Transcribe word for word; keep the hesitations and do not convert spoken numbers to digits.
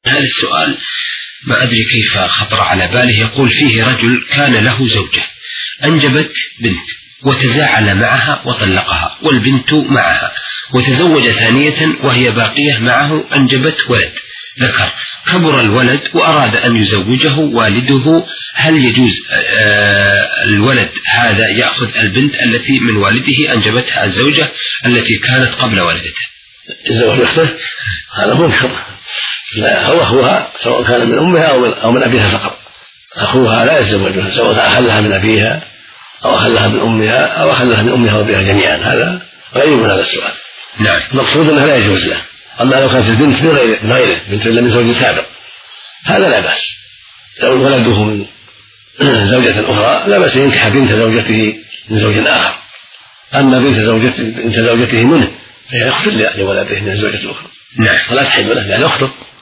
هذا السؤال ما أدري كيف خطر على باله. يقول فيه رجل كان له زوجة أنجبت بنت وتزاعل معها وطلقها والبنت معها، وتزوج ثانية وهي باقية معه أنجبت ولد ذكر، كبر الولد وأراد أن يزوجه والده، هل يجوز الولد هذا يأخذ البنت التي من والده أنجبتها الزوجة التي كانت قبل ولدته؟ يزوج أخته هذا منكر، لا هو أخوها سواء كان من أمها أو من, أو من أبيها فقط، أخوها لا يتزوجها سواء أخلها من أبيها أو أخلها من أمها أو أخلها من أمها وأبيها جميعا، هذا غريب من هذا السؤال. نعم. المقصود أنها لا يجوز له. أما لو كانت البنت من غيره, من غيره بنت من زوج سابق هذا لا بأس، لو ولده من زوجة أخرى لا بأس ينكح بنت زوجته من زوج آخر. أما بنت زوجته, بنت زوجته منه فهي يخطب لولده من الزوجة الأخرى. نعم. ولا تحل له لأنه يخطب.